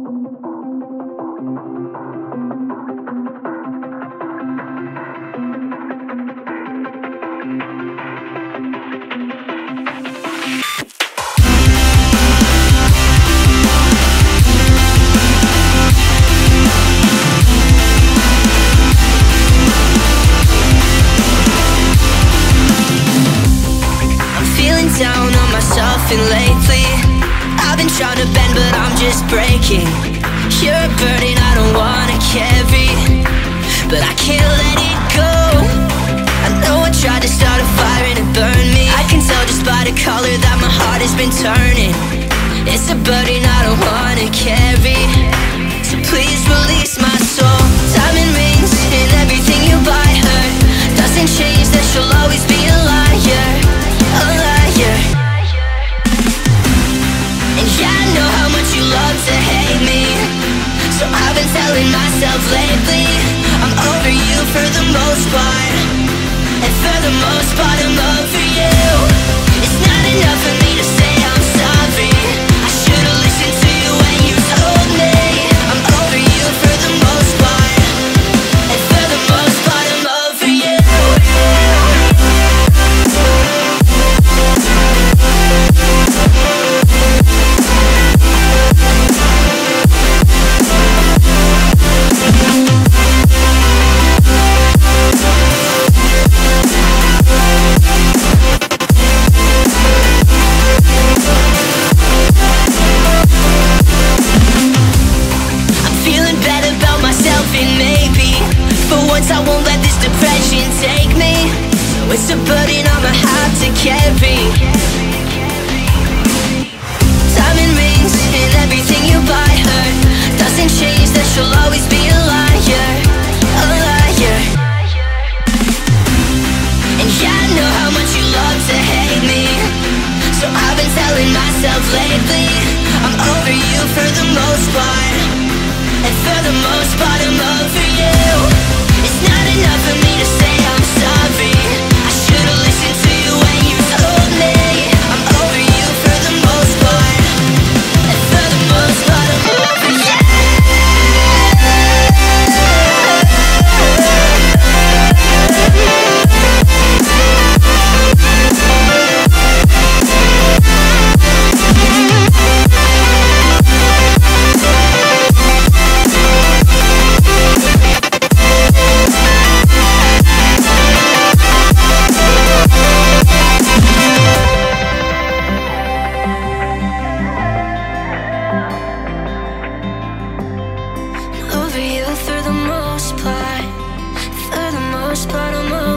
Down on myself and lately I've been trying to bend but I'm just breaking. You're a burden I don't wanna carry, but I can't let it go. I know I tried to start a fire and it burned me. I can tell just by the color that my heart has been turning. It's a burden I don't wanna carry, so please release my soul. Diamond rings and everything you buy her doesn't change that she'll always be a liar, a liar. And yeah, I know how much you love to hate me, so I've been telling myself lately I'm over you for the most part, and for the most part I'm over you. It's not enough for me to say I'm sorry. I should've listened to you when you told me I'm over you for the most part, and for the most part I'm over you. I won't let this depression take me, so it's a burden I'ma have to carry. Diamond rings and everything you buy her doesn't change that she'll always be a liar, a liar. And yeah, I know how much you love to hate me, so I've been telling myself lately I'm over you for the most part, and for the most part I'm over you. It's not enough for me to say I'm sorry. I should've listened to you when you told me I'm over you for the most part, and for the most part I'm over you. Over you for the most part, I'm over